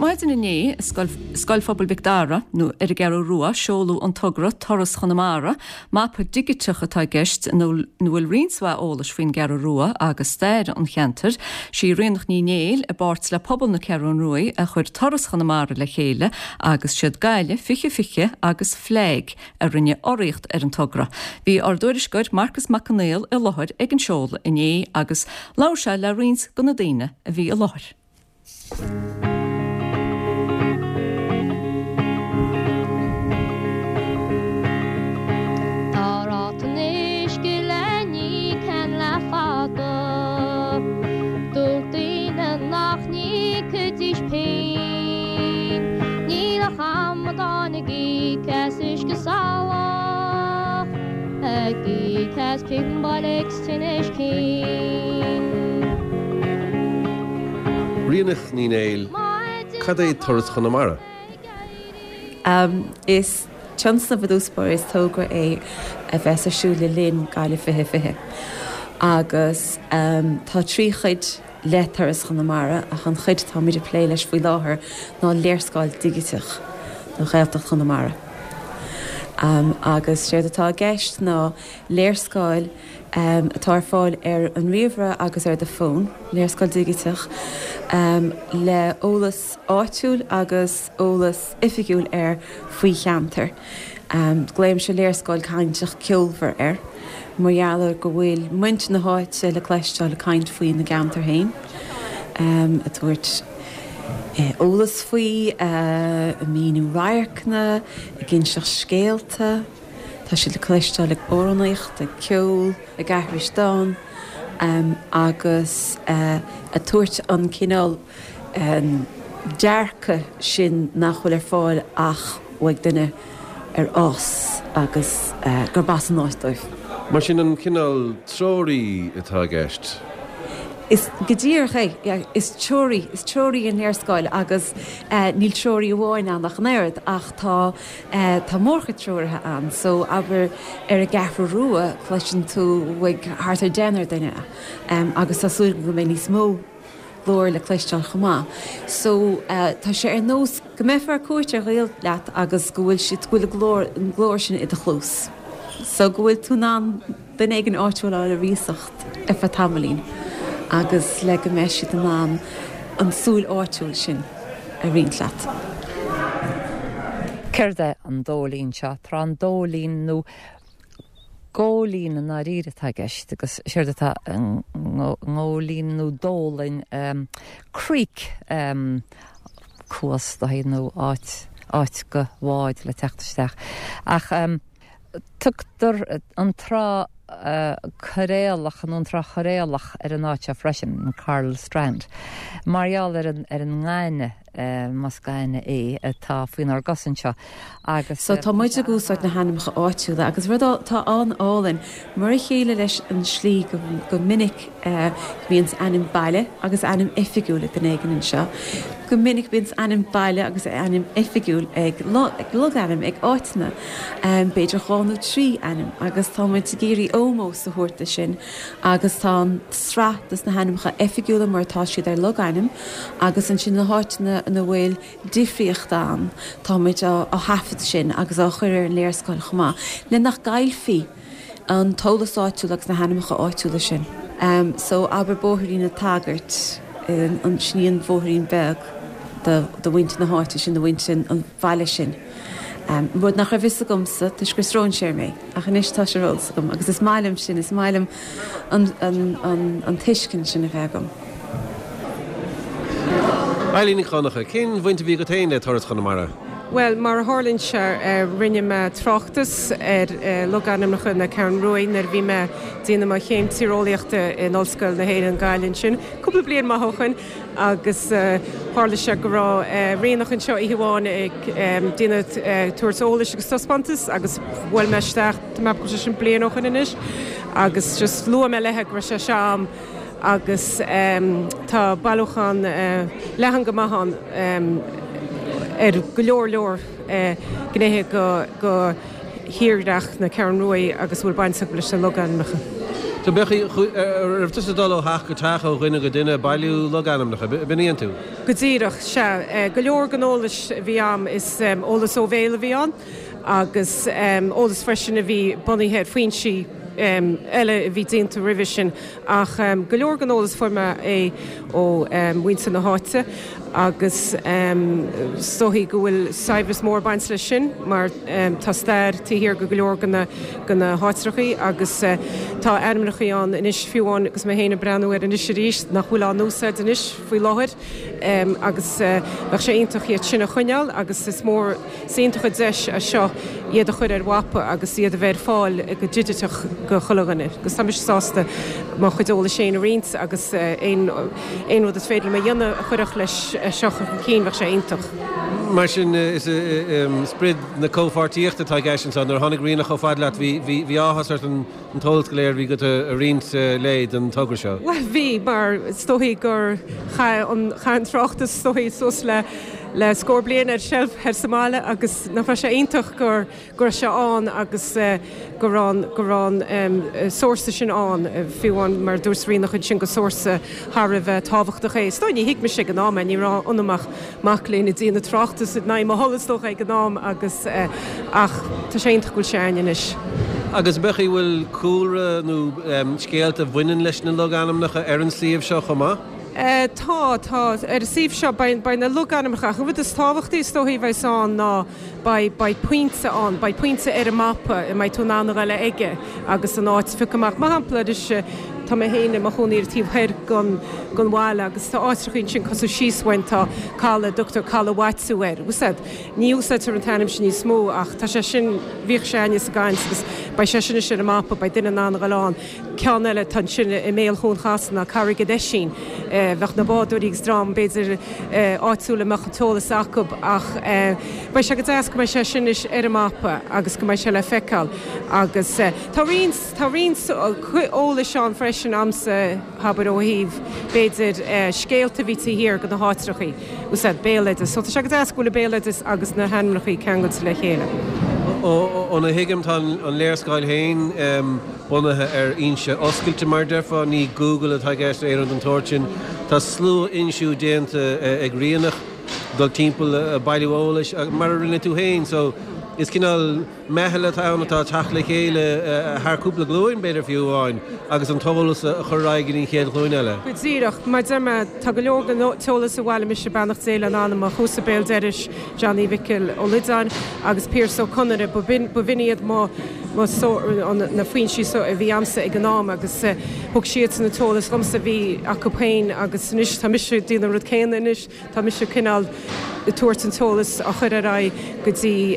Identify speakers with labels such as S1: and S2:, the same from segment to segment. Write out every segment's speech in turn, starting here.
S1: maidin in ní scoilphobal Vicdara nó ar a gearú rua seolú an tugra Torras Chonamara má per digiteach atá gist nó bhfuil rinswa ólas faoin gearú rua agus stair an cheantar sí rinach ní néil a bart le pobl na cearún ruai a chuir Torras Chonamara le chéile agus siad gaile fiche agus fléig a rinne oríocht ar an tugra. Bhí ardúirisgoid Marcus McConnell i láthir ag an seola in é agus lá se le rins go na daine a bhí i láthir.
S2: Rianach ní néil, cad é Torras Chonamara?
S3: Is Chancellor Vadúspor is tógra é a bheits siúla linn gaile fihe. Agus tá tríchuid le Torras Chonamara a chan chuid tá muidir plé leis faoi láthair ná léirscáil digiteach nó Ghaeltacht Chonamara. Agus séad atá gceist ná léirscáil atá fáil ar an riomhre agus ar de fón, léirscáil digiteach, le ólas áitiúil agus ólas ifigiúil ar faoi cheantar. Gléim se léirscáil cainteach ceolmhar ar, margheallar go bhfuil muint na háite le cleisteáil le caint faoi na geantar hain. A tuairt ólas faoi míú raircna, a gin seach scéalta, tá si le cleisteáil le ornaíocht, a ceol, a gahristáin, agus a tuairt an cinál dearcha sin nach bhfuil ar fáil ach bhaig duine ar ás agus gur bas an áisdóibh.
S2: Mar sin an cinál tróirí atá gceist?
S3: Is godíir is teorí in léirscáil agus níl teorí bháin an nach néird ach tá mórcha teoirthe an, so aber ar a gafar rua chluisin tú bhaig hartar déanaar daine agus tásúil go mé níos mó glóir le cleisteáil chomá. So tá sé ar nós go méfar cuairt ar réal leat agus go bhfuil si bhfuil an glóir sin i do chlós. So go bhfuil tú ná den éigen áitiúil a ríosacht ar fa tamlín. Agus le go meisi an an súil áitiúil sin a rionsleat.
S4: Cerde an dólín seo, tra an dólín nó gólín na ríiretá gceist, agus séirde tá an ngólín nó dólainn creek cuas da hí nó áit go bháid le teachtasteach. Ach tugtar an trá choréalach an tra choréalach ar an áite freisin an Carl Strand. Marial ar an ngáine mas gaine é tá faoin ar gasan seo.
S3: So tá muide gúsáid na hanimcha áitiúla, agus rud tá an álainn mar chéile leis an slí go minic bhíons anim baile agus anim ifigiúla den éigen seo. Go minic bhíons anim baile agus anim ifigiúil ag lug anim ag áitna beidir cháinú trí anim agus tá muid géirí ómó sa thuirta sin agus tá srátas na hanimcha ifigiúla mar tá siad ar lug anim agus an sin na háitna na bhfuil difriocht an tá muid á hafid sin agus á chuir an léirscáil chomá. Le nach gailfií an tólas áitiúla agus na hanimcha áitiúla sin. So aber bóthirí na tagart an sníon bhóthirín beg do bhaint na háite sin, do bhaint sin an bhaile sin. Bud nach raibh a gomsa, tuis gur srón séir mé, ach an istá sé rósa gom, agus is mailim sin, is mailim an tuiscin sin a bhegam.
S2: Eileen Chanacha, cén bhainte bhí go taine le Torras Chonamara?
S5: Well, mar Harlan se rinne me trochtas loganam chun na Cairn Ruain bhí me díana má chéim tírólaíochta in ollscoil na héad an gaiilinn sin. Cúpla bliain má thuchan agus Harlan se go rá réanach an seo i bháin ag díana tuairsolalas agus tospantas agus bhfuil meisteach me sin bliain ochan inis agus just lua me lethe go se seam agus tá bailúchan lehan go maithan go leor gnéthe go hirdach na Cairn Ruain agus bhfuil bainteach leis an logan mecha.
S2: So bechi riftus a dolo hach go tacho rinne go dinne bailú lo ganam nach binian tú.
S5: Godíireach se go leor ganolalas bhí am is ólas óvéile bhí an agus ólas freisin a bhí bunithe faoin si eile bhí déanta rivision ach go leor ganolalas forma é ó Winsa na Háite agus stohí go bhfuil saibhas mór baint lei sin mar tá stair tíhir go leor gona háitrachaí agus tá airmnachaí an inis fiúáin agus mé héanana breanú ar inis ríist nach bhfuil an núsáid inis faoi láthir agus bheith sé ionintach iad sinna chuineal agus is mór séontacha deis a seo iad a chuir ar wapa agus iad a bheith fáil go digiteach go chulaganir. Gus tá sásta má chudóla sé a riint agus éon rud is féidir mé dhéanana chuireach leis seach an cín bheith sé ionintach.
S2: Mar sin is sprid na cófartíocht atá gaisin san ar tháinig rianach ó fad leat hí áhasart an tólt go léir bhí go a riint léid an tugur seo.
S5: Well bhí mar stohí gur cha an trochttas stohí sos le scór blian ar shelf her Somália agus na bheith sé ionintach gur se an agus gurrán sórsa sin an fiúháin mar dús rianach sin go sórsa Harbh táhachtach é. Stoinní hiic me sé go ná ní rá onach maclín i dtíana trochttas na má holastóch ag go nám agus ach tá sé ionintach goil seanin is.
S2: Agus bechi bhfuil cúra nó scéalta bhainean leis na loganamnacha ar an síomh seo chumá?
S5: Tá ar síomh seo ba na loganamcha chu bhd is táhachttaí tóí bheith an ná ba puinte an, ba puinte ar a mappa i mai túnána eile aige agus an áit ficaach má hapla is tá mé héine mar chuníir tíomhhéir gon bháile agus tá áitrachinn sin cosú síoshaintá cála Dr. Cála Waitsuir. Usad ní úsad ar an tanim sin ní smó ach tá sé sin bhíoh séine sa gaiins agus ba sé sinna sin a mappa ba duine ná gáán cean eile tan sinna i méal chun chasanna carige de sin bheith na báúígus drám beidir áitsúla mechatólas acu ach ba se go deas go mai sé sin is ar a mappa agus go mai se le feicáil agus tá rins óla seán freisin amsa habar ó híh beidir scéalta ví hir go na háitrachaí úsad béleidir, so tá se go deas gola béleidir agus na henrachaí ceangat le chéile.
S2: Óna hiigeamtá an léirscáil héin bunathe ar inse oscailte mar defa ní Google atá gceist éan an tortin tá slú insú déanta ag rianach dul timppla bailúolalas mar rinne tú héin, so is cinál meheile tánatá teachla chéile thúpla glúin beidir fiúháin agus an tolas a choráigen í chéad glúin eile.
S5: Díireach mar derma tá go leorgan tolas a bhile mis se banach déile an anna chusa béil deiris Johnny Vickil ó Lidáin agus Pierce ó Conire bu vinniad má na faoin si a bhí amsa ag an ná agus thug siad na tolas gomsa bhí a copéin agus níos tá mis dína rud céan inis tá mis cinál tuairt an tolas a chuir ará gotí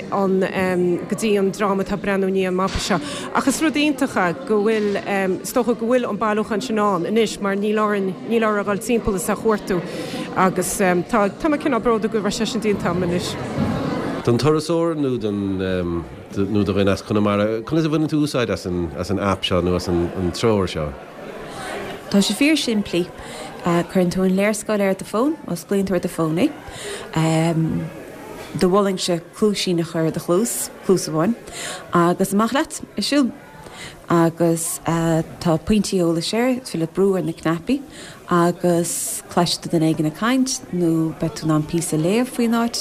S5: an drama tá breúní an mappa seo. Agus rudíntacha go bhfuil stocha go bhfuil an bailúchan sinán inis mar ní lá agáil timppla a chuirtú agus tá cinná broda go bhar sé sin dínta inis.
S2: Don torasóir nó nó do bhain as chunamara, chun is a bhain tú úsáid as an app seo nó as an tróir seo?
S3: Tá sé fíor siimplí. Chun tú an léirscáil ar de fón os glíonn ar de fóna. Do bhling se clúsí na chur de clús bháin. Agus amach leat isisiú. Agus tá pointíola séir fi le brúar na knappi agus cléiste den éigen na caint nó betún an pí a léir faoin áit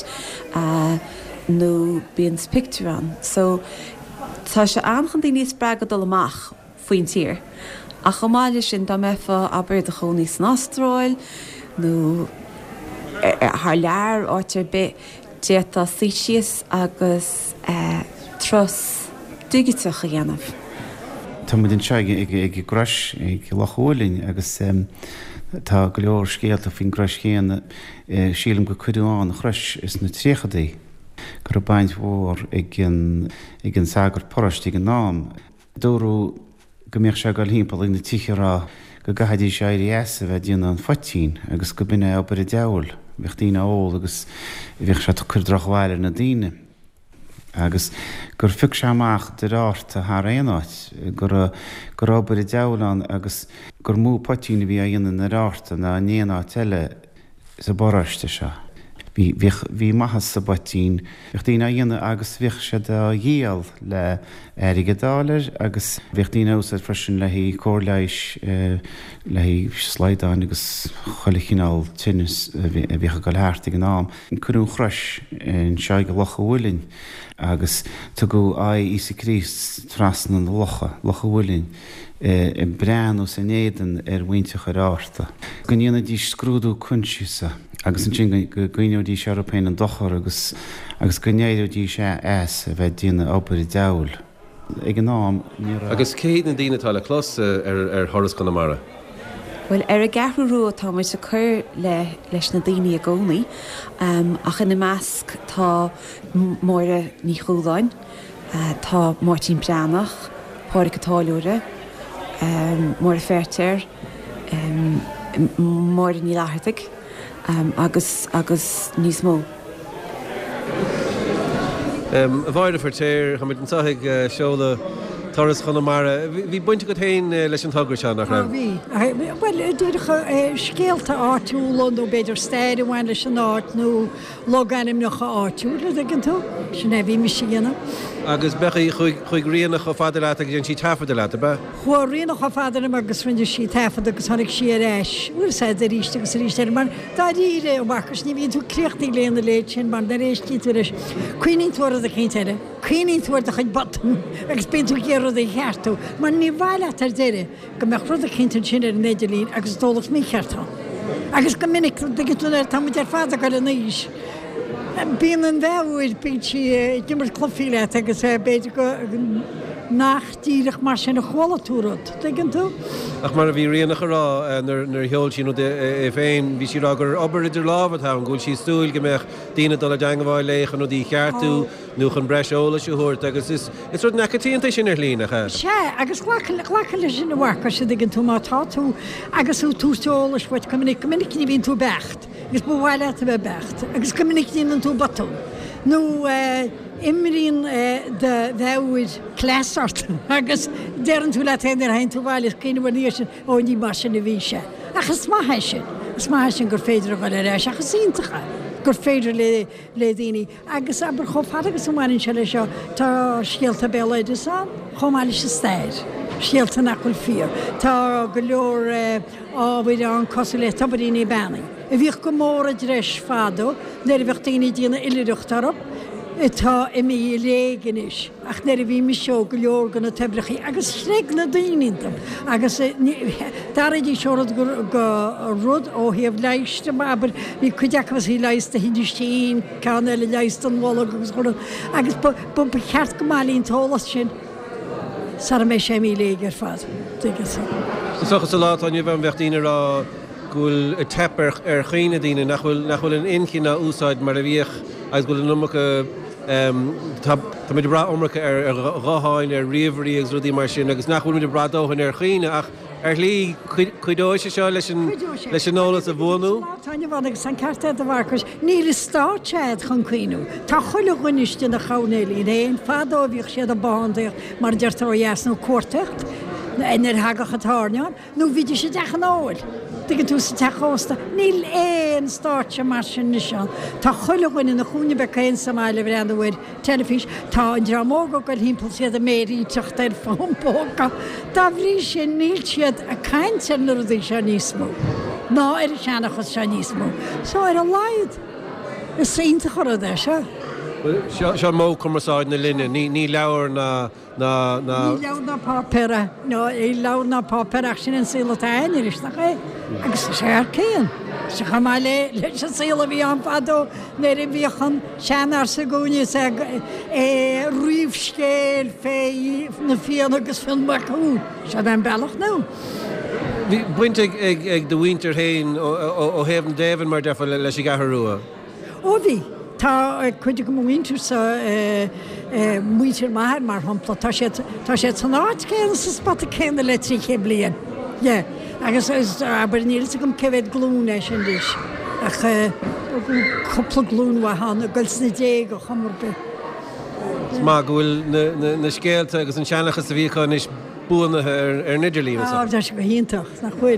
S3: nó bíon picturán. So tá se anchan daoine níos bragad dul amach faoin tír. A chomáile sin dá mefa aber de choní snastráil nó th lear áitir bit déta síisios agus tros dúgiteach a dhéanamh.
S6: Tá mu den seige ag gras ag lechólinn agus tá go leor scéalta fin gras chéan sílam go cuiúán chreis is na tríchadaí gur baint mhór ag an sagar porastí an nám. Dúrú go méoh se gáil hímpel ag na tícherá go gathadí séirí a bheith díana an fotíín agus go bine obair i deil bheith tíine ó agus bhíh se chudrachhhaile na daine. Agus gur fi seach de ráta th réáit gur obair i deán agus gur mú potíine bhí a dhéanaan na ráta na néana teile sa boráiste seo. Bhí maithas sa batín, bhíochtaí dhéana agus bhíoh sé dhéal le aigedáir agus bhíochtaí úsad freisin le hí cóirleis le hí sleidáin agus cholichinál tinnis bhíocha go leirta an nám. Curún chreis in se go locha bhfuilinn agus tu go Ísa Críost trasna an locha bhfuilinn i brean ó san éan bhainte chu ráta. Go dhéana dí scrúdú cunisiúsa agus an sin gcuineú dí Seorpéin an dochar agus gonéadú dí sé a bheith díana opair I dail. Ag an nám
S2: agus céad na dtíine tá le closa ar Thoras Conamara.
S3: Well a gahrú tá mu a chur leis na daoine a gcónaí ach in na measc tá móra ní chúdáin, tá Martin Breanach, Pádraig Táiliúra, mór Fertéir, mór ní láthirteach agus níos mó.
S2: A bhaire Fertéir ha an saigh seola Thoras Conamara. Bhí buinte go tain leis an tugra se nach raibh.
S7: Bhí. Well dúidecha scéalta áitiúlón ó beidir stair bhain leis an áit nó loganim nach áitiúla an tú sin bhí me síana.
S2: Agus becha chuig rianach go fada leat agus an sí tafada leat ba?
S7: Chua rianach go fadanim agus rinne sí tafada agus tháinig sí éis. Bhfuil sé a ríiste agus ríiste mar dá ríre ó bachas ní bhíonn tú críochtaí léana léid sin mar na rééis tí tuairis. Cuoinín tuair a chéinteile. Cuoinín tuair a chuid bottom agus ben tú géad a cheartú. Mar ní bhaile tar deire go meach rud a chéintear sin ar neidirlín agus dólacht mí cheartá. Agus go minic tú tá muid ar fada go a níos. Bíon an bheúid bíd gimmar clufiile agus beidir go nachtíirech mar sin na cholaúrad. Tuigeann tú?
S2: Ach mar a bhí rianach rá nar heol sin féin bhí sí ragur obair idir lábhad ha an gúil sí stúil gomeach daine dul a deanghhail léchan nó dí cheartú nó chun breis óla siúirt agus is rud necatíonnta sin ar lína.
S7: Se agus ghlacha lei sin na bhacha si gin tú mátá tú agus ú túteolalas bhaid gomininic ní bhíonn tú becht. Gus bhhaile a bheith becht, agus gomininic díanaan tú batú. nó imríonn de bheúid clásart agus dean tú le téidir hain tú bhile cíine sin ó ní mar sin na bhí se. Achas má sin gur féidir a bhile éis achas íntacha. gur féidir le daoine. Agus aber chomh agus bhhainn se lei seo tá scialta béidir san, chomáile se stair. Scialta nachfuil fíor. Tá go leor ábhaid an cosú le tabaríní bannaí. A bhíoh go mór a dreis fádó, der bheith daoine díana ilireachtarab, tá I mí léganis, ach der bhí me seo go leor gan na tebrichaí, agus sreig na daointam. Agus dar dí seorad go rud ó híomh leiste, aber ní chuideachas hí leiste híidirtíín, can eile leist an bhla agus chud, agus bu cheart go máilín tólas sin. Sar mé sé mí légar fad.
S2: Sochas a lá an bh bhechttíine rá gúil tepper ar chuoine daine nachhfuil an inchinna úsáid mar a bhíoch agus gúil an numcha tá muidir bra omracha ar ráháin ar riomhí agus rudí mar sin agus nachhfuil muidir bradóhann ar chuoine ach ar lí chuidóise seo leis an nólas a bhónú.
S7: Táine bhanagus san carta a bhhacas níl is státead chun cuiinú. Tá chuile chuiste na chanéí éon fádóbhíoh siad a bandaoch mar deirtáheas nó cuairtecht inar hagacha táneán, nó bhíidir sé dechan áil. Tugann tú sa teásta, níl éon státe mar sin na seán. Tá chuile chuine na chúne be céin samáile bhar an bhfuir telefís, tá an dramóga go hímpel siad a méríteach ar fámpóca. Tá bhrí sin níl siad a caiintear na rudí se níosmó. Ná ar a seannachas se níosmó. Só ar a laid. Is sínta chorad é se.
S2: Seo mó cumasáid na linne, ní leabhar na
S7: Ní leabhar na pápéire, nó é leabhar na pápéireach sin an síla aidir is nach é. Agus sé ar céan. Se chamá leis an síla bhí an fadó néir i bhíochan seanar sa gúine riomhscéil fé na fian agus fin macú. Se an bailach nó.
S2: Buinte ag do winter hain ó héhann déhan mar defa leis I gatharúa.
S7: Ó bhí. Tá chuide go winter sa muoir maithir mar hampla tá sé san áit céan sa spata céanna le trí ché blian. Agus aber níl gom cehéad glún sin dis. Ach coppla glún wahanna goils na dé go chamar be.
S2: Má bhfuil na scéalta agus an seannachas a bhíáin is buanathe nidirlín.
S7: Tá go híntaach na chuil.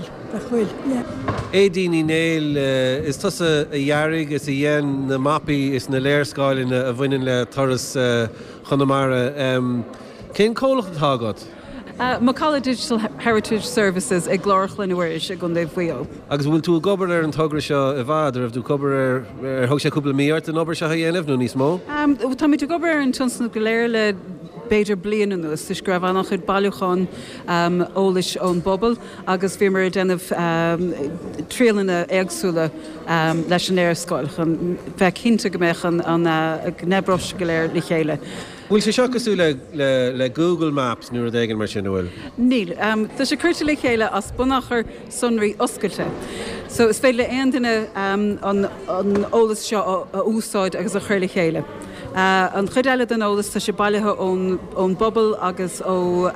S2: Édíní néil is tusa a dhearrig is a dhéan na mapi is na léirscáilin a bhainein le toras Chonamara. Cén cólacht tágad?
S8: Macala Digital Heritage Services ag glórachlin uiris a gun déh bhuio.
S2: Agus bhfuil tú gobar ar an tugra seo a bhd ar bh tú cobar ar thug sé cúpla míart an obair se dhéanamh nó níos mó?
S8: Tá mí tú gobar ar an tunsna go léir le beidir blian an nus, is grabh annach chud bailúchan ólis ón bobbal, agus bhí mar denmh tríalana agsúla leis an éirscoil, bheith cinnta go méich an nebros go léir le chéile.
S2: Bhfuil sé seo cosú le Google Maps nuair a dhégan mar sin bhfuil?
S8: Níl, tá sé chuirte le chéile as bunachar sunraí oscailte. So is féile aon duine an ólas seo a úsáid agus a chuir le chéile. An chud eile den ólas tá sé bailithe ón bobbal agus ó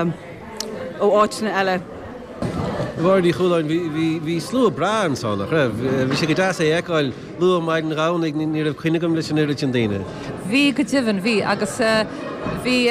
S8: áitina eile.
S2: Bhardí chuúláin hí slú brán sánach raibh. Bhí sé go deas é eáil lu maid an ránig ní raibh chuinegam leis an irid an daine.
S4: Bhí go dtíhann bhí agus bhí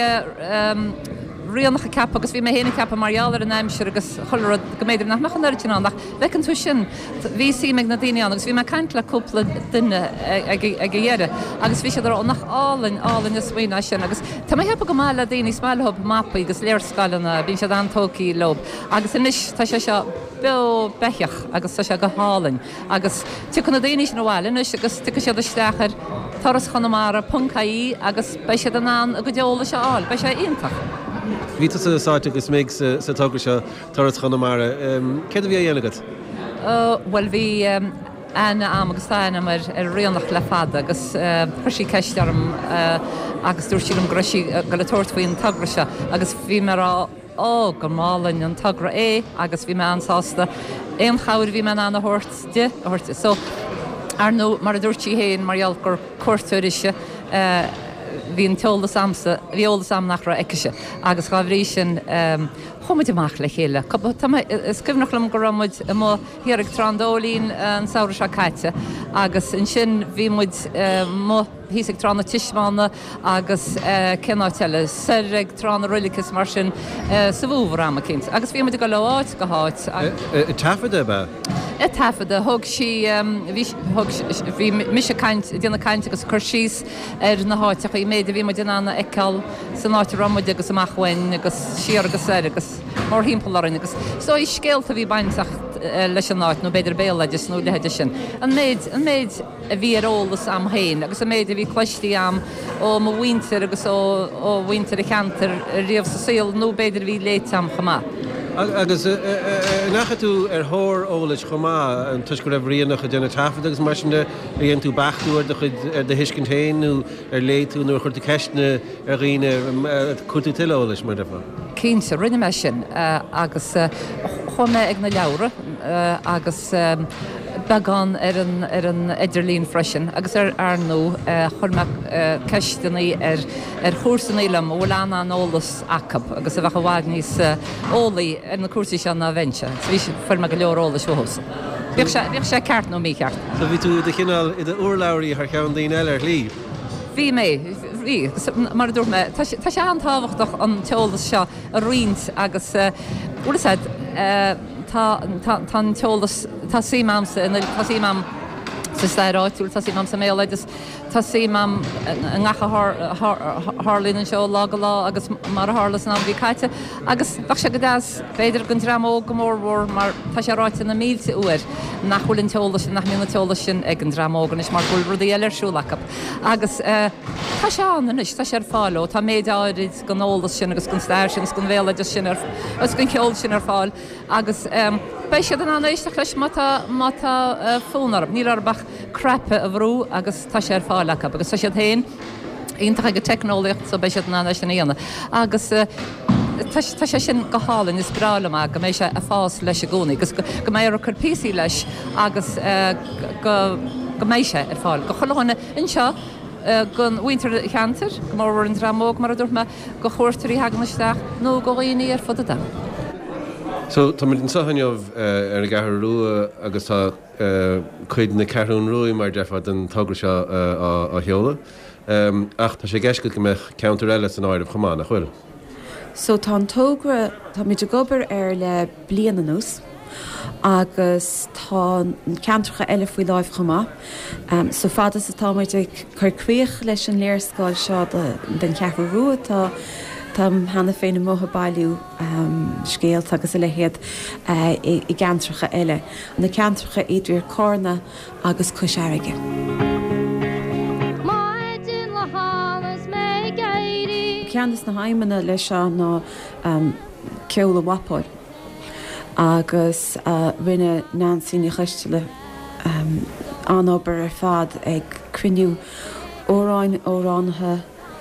S4: rianach cap agus bhí mé héna cappa marall ar an aimseir agus choir go méidir nach mechan irid an nach. Bhecinn tú sin bhí sí meid na daine agus bhí me caiint le cúpla duine ag dhéire agus bhí sé nach álainn is mhaoine sin agus tá mé heappa go mála daoine smailthb mappa agus léirscáilna bhín sé antócaí lob agus inis tá sé seo becheach agus tá sé go hálainn agus tu chuna daoine sin bháilin agus tu sé stechar Toras Chonamara puncaí agus bei sé den an a go deola se áil, bei sé iontach.
S2: Ví sáte agus méid sa tugra seo Toras Chonamara. Cé a bhí dhéanagad?
S4: Well bhí ana am agus táine mar rionnach le fada agus chuirsí ceistem agus dúir sílam groisí go le tuairtfuoin tugra se agus bhí mar go málainn an tugra agus bhí me ansásta éon chair bhí me anna thuirt so ar nó mar a dúirtí héin marall gur cuairtúirise hín teolala samsa, bhíola sam nach ra eice agus gá bhrí sin chuid amach le chéile. Scibnach lem go ramid mó hiarag trandólín an saoire se caite agus in sin bhí muid mó hísag trána tiismána agus cenáteile serreg trána rulicus mar sin sa bhúhar am cinint. Agus bhí muid go leáit go háit.
S2: Tafada ba?
S4: Tafada, thug sí bhí mis déanana caiinte agus chuirsís ar na háiteach í méidir bhí mu déanana eáil san áte ramid agus amachhain agus siar agus agus mar hímpolarin agus. So í scéalta bhí baintach leis an áit nó beidir béleidir nó lehéidir sin. An méid a bhí arolalas am héin, agus a méid a bhí cloistí am ó mo winter agus ó winter a cheantar riamh sa síl nó beidir bhí léit am chamá.
S2: Agus nachcha tú ar thór ólas chomá an tuis go raibh rionnach a déanana tafada agus mar sin a dhéon tú bachtúir de hiscin héinú ar léitú nó chuirta ceistna ar riine chutú tiile ólas mar defa.
S4: Cínte rinne me sin agus chuma ag na leabhra agus beagán ar an idirlín freisin agus ar nó churma ceistenaí ar chósannílam ó lána an ólas acab agus a bhecha bhád níos ólaí ar na cuasaí se na bhaintse. Bhí forma go leor ólas bhós. Bhíoh sé ceart nó mí ceart.
S2: So bhí tú de cinál i uorlairí ar cheann daoine eile ar líb?
S4: Bhí mé, mar dúir me, tá sé antáhachtach an teolalas seo a riint agus úlasaid tá teolalas tá símamsa tá símam sa staráitiúil tá símam sa méleidir tá símam an ngacha hálín an seo lá go lá agus mar hálas ná bhí caiite agus bach sé go dáas féidir gon dramó go mórhór mar tá sé ráite na mílte uair nachhfuiln teolalas sin nach mína teolalas sin ag an dramógan is mar bhfuil rudí eileirsúlachab agus tá sé anis tá sé ar fáil tá méid áirid go nólas sin agus gon stair sin gon bhéleidir sin agus gon ceol sin ar fáil agus bei sé an anéisteach leis mata fónarm ní arbach crepe a bhrú agus tá sé ar fáilecha agus tá sé héin ionintach go technolaíocht so bei sé an anéis sin íana agus tá sé sin go hálinn is brála go mééis sé a fás leis a gúnaí, gus go mé ar chupíí leis agus go mééis sé ar fáil. Go choláinna inseo gon winter cheantar, go mór an dramóg mar a dúirt me go chóirtarí haganisteach nó go réoí ar fud a.
S2: So tá an sahanneomh ar a gahar ruúa agus tá chuid na ceún ruúí mar defa den tugra seo a heola. Ach tá sé geiscail go meich counter eile an áidir chomá nach chuil.
S3: So tá tógra tá muidir gobar le bliana nús agus tá ceantracha eile faoi láimh chumá. So fada sa táid chucríoch leis an léirscáil seo den ceachar ruúa tá hena féin mtha bailú scéalt agus le héad I ceantracha eile. Na ceantracha idir cóna agus cuiseaige. Ceannas na haimena lei seo ná ceola wapáil agus rinne Nancy na chuistele anobair fad ag criniú óráin óránathe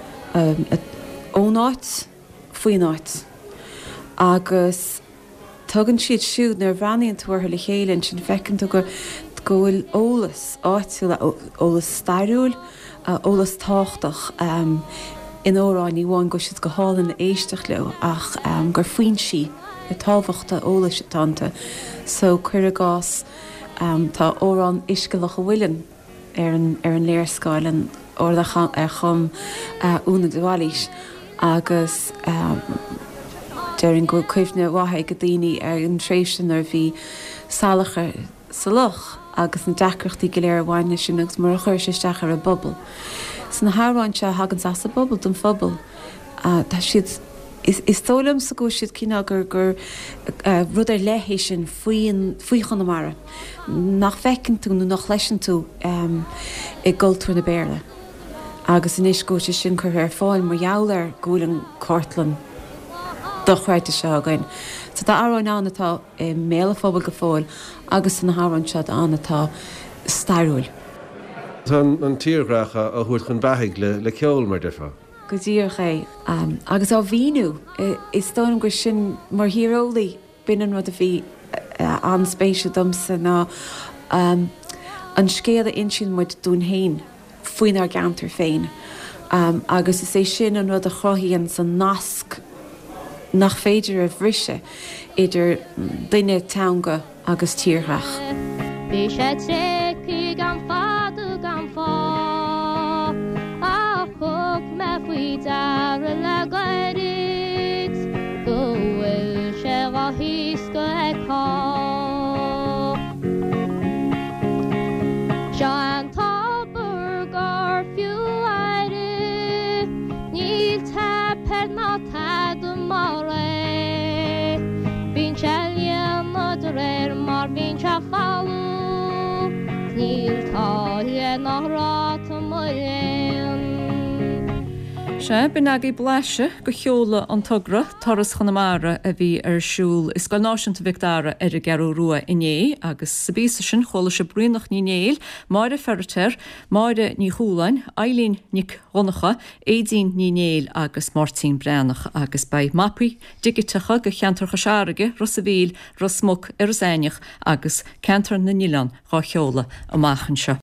S3: ónáit faoináit agus tugann siad siúd nar bhraíonn tuair le chéileann sin fecinn go bhfuil ólas áitiúla ólas stairiúil ólas táchtach in óráin í bháin go siad go hálan éisteach le ach gur faoin si I tábhachta ólas tanta so chuir a gás tá órán iscealach bhfuilean ar an léirscáil ordacha chum úna dháilís agus dearann go cuimhne wathaid go daoine ar an tréisian ar bhí salacha sa loch agus an deacrachtaí go léir bhhaine sin agus mar a chuir sisteach ar a bobbal. San na háráin se hagann as a bobbal don phobal tá siad Is tólam sa go siad cína gur rud ar lehééis sin faoi chunamara. Nach fecinn tú nó nach leisin tú I gultúir na béle. Agus in iscó sin chur ar fáil mar jouler gúlan cótlan do chuirte se again. Tá tá áráin annatá méle fóbal go fáil agus in na háráin sead annatá stairúil.
S2: Tá an tíorgracha a thuair chun bheithaigh le ceol mar defa.
S3: Go dtíor ché agus á bhíú is tónam go sin mar hirólaí binan rud a bhí an spéise domsa ná an scéad a insin muid dún hain faoin ar gantar féin agus is é sin an rud a chothaíonn san nasc nach féidir a bhrise idir duine teanga agus tíorthach.
S9: Bhí sé trécu gan fádu gan fá a thug me faoi dar le gairid go bhfuil sé bha híos go ag cá. Se an tábhar gur fiú aire níl tapir ná tadú mar é bín se líana réir mar bín se fallú níl táile nach ráta mar
S1: Se bin ag bleise go cheola an tugra Toras Chonamara a bhí ar siúl is go náisianta Victára ar a gearú rua iné agus sa bísa sin chola se brúnach ní néil, máire ferreter, máire ní chúlain, Eileen Nic Ronacha, Éidín ní néil agus Martín Bránach agus bei mapi digitacha go cheantarcha searige, Rosavíl, Rosmuk ar Zéineach agus Cantar na Nílan rá cheola a máchan seo.